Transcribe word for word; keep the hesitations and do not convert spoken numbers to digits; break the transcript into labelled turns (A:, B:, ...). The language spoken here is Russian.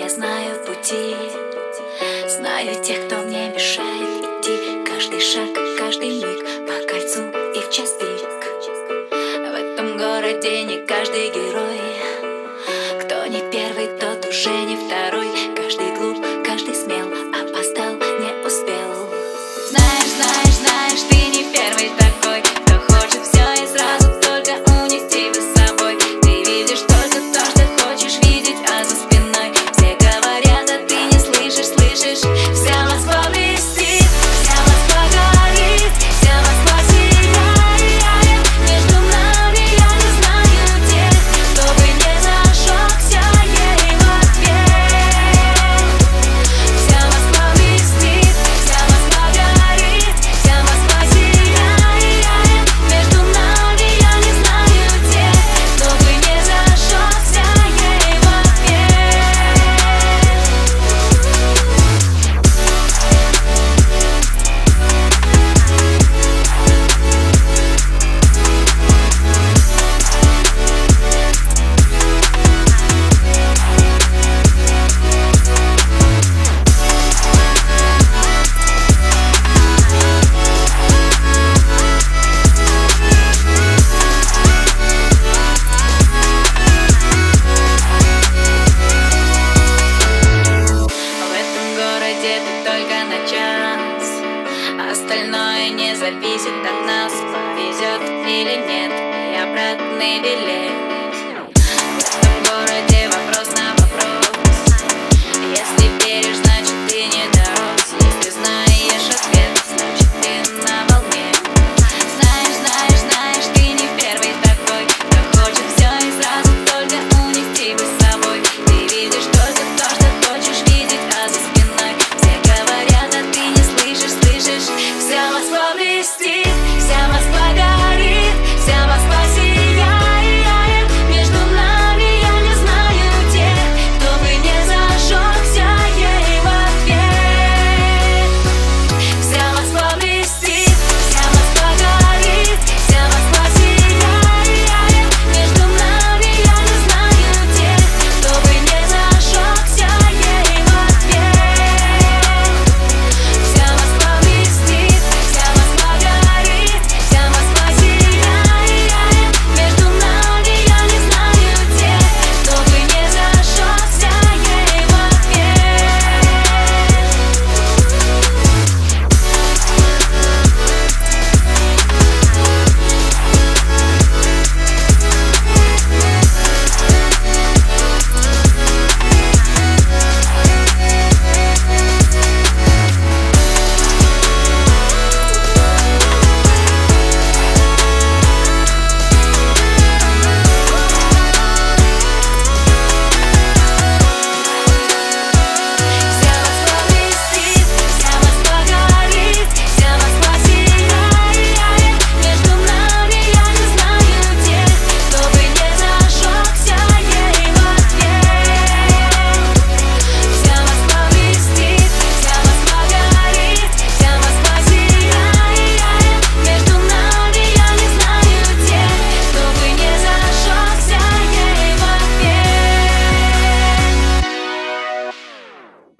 A: я знаю пути, знаю тех, кто мне мешает идти. Каждый шаг, каждый миг по кольцу и в час пик. В этом городе не каждый герой. Кто не первый, тот уже не второй. Каждый глуп, каждый смел, опоздал, не успел. Знаешь, знаешь, знаешь, ты не первый такой, кто хочет все и сразу только унести вы с собой. Ты видишь только то, что хочешь видеть, а за спиной все говорят, а ты не слышишь, слышишь. Вся Москва блестит, вся Москва горит, вся Москва сияет. Между нами я не знаю тех, кто бы не зажегся ей в ответ. Вся Москва блестит, вся Москва горит, вся Москва сияет. Между нами я не знаю тех, кто бы не зажегся ей в ответ. В этом городе ты только на час, остальное не зависит от нас. Повезет или нет, и обратный билет.